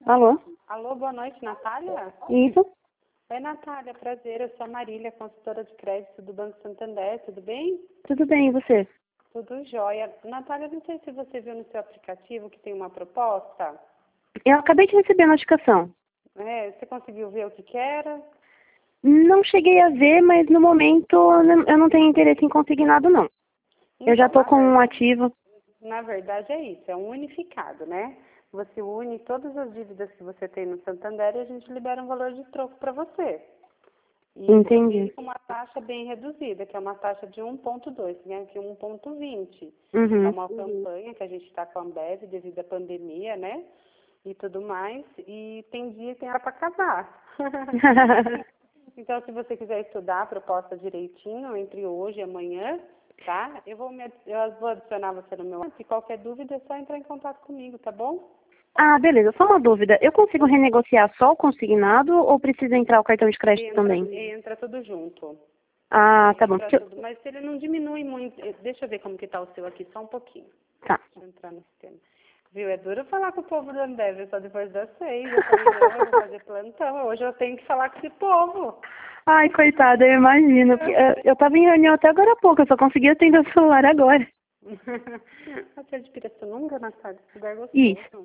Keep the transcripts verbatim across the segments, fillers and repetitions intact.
Alô? Alô, boa noite, Natália? Isso? Oi, Natália, prazer. Eu sou a Marília, consultora de crédito do Banco Santander, tudo bem? Tudo bem, e você? Tudo jóia. Natália, não sei se você viu no seu aplicativo que tem uma proposta. Eu acabei de receber a notificação. É, você conseguiu ver o que que era? Não cheguei a ver, mas no momento não- eu não tenho interesse em consignado, não. Eu já Então, tô na com um verdade, ativo. na verdade é isso, é um unificado, né? Você une todas as dívidas que você tem no Santander e a gente libera um valor de troco para você. E Entendi. com uma taxa bem reduzida, que é uma taxa de um ponto dois, né? Que é um ponto vinte. É Uhum. uma campanha que a gente está com a Ambev devido à pandemia, né? E tudo mais. E tem dia que tem hora para acabar. Então, se você quiser estudar a proposta direitinho entre hoje e amanhã, tá? Eu vou, me, adi- eu vou adicionar você no meu WhatsApp. Qualquer dúvida é só entrar em contato comigo, tá bom? Ah, beleza. Só uma dúvida. Eu consigo renegociar só o consignado ou precisa entrar o cartão de crédito Entra, também? entra tudo junto. Ah, tá bom. Entra Porque eu- tudo. Mas se ele não diminui muito, eh, deixa eu ver como que tá o seu aqui, só um pouquinho. Tá. Deixa eu entrar no sistema. Viu, é duro falar com o povo da Ambev só depois das seis. Eu falei, não, eu vou fazer plantão, hoje eu tenho que falar com esse povo. Ai, coitada, eu imagino. porque, eh, Eu tava em reunião até agora há pouco, eu só consegui atender o celular agora. Você é de Pirassununga, Natália? Esse lugar Isso. gostoso.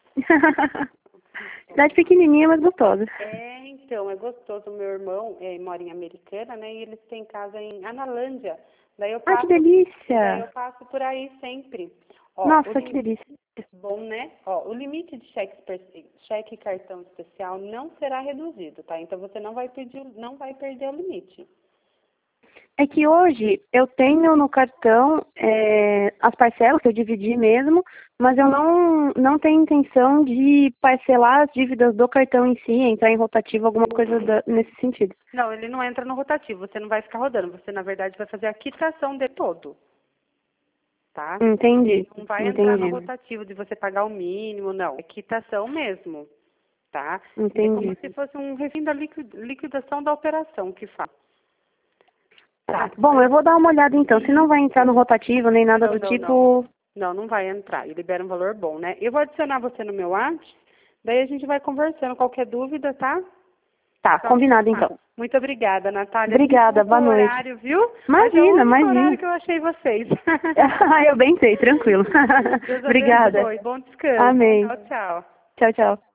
Cidade pequenininha, mas gostosa. É, então, é gostoso. Meu irmão é, mora em Americana, né? E eles têm casa em Analândia. Daí eu Ai, que passo, daí delícia. eu passo por aí sempre. Ó, o Nossa, que lim- delícia. bom, né? Ó, o limite de cheque, espe- cheque e cartão especial não será reduzido, tá? Então você não vai pedir, não vai perder o limite. É que hoje eu tenho no cartão é, as parcelas que eu dividi mesmo, mas eu não, não tenho intenção de parcelar as dívidas do cartão em si, entrar em rotativo, alguma coisa da- nesse sentido. Não, ele não entra no rotativo, você não vai ficar rodando, você na verdade vai fazer a quitação de todo, tá? Entendi, Não vai entrar no entendi, rotativo de você pagar o mínimo, não. É quitação mesmo, tá? É como entendi. se fosse um refém da liqui- liquidação da operação que faz. Tá. Bom, eu vou dar uma olhada então. Se não vai entrar no rotativo nem nada Não, do não, não. tipo. Não, não vai entrar. E libera um valor bom, né? Eu vou adicionar você no meu WhatsApp, daí a gente vai conversando. Qualquer dúvida, tá? Tá, Só me combinado chamar. então. Muito obrigada, Natália. Obrigada, Desculpa boa o noite. horário, viu? Mas é o Imagina, único imagina. horário que eu achei vocês. Ah, eu bem sei, tranquilo. Deus Obrigada. abençoe. Bom descanso. Amém. Tchau, tchau. Tchau, tchau.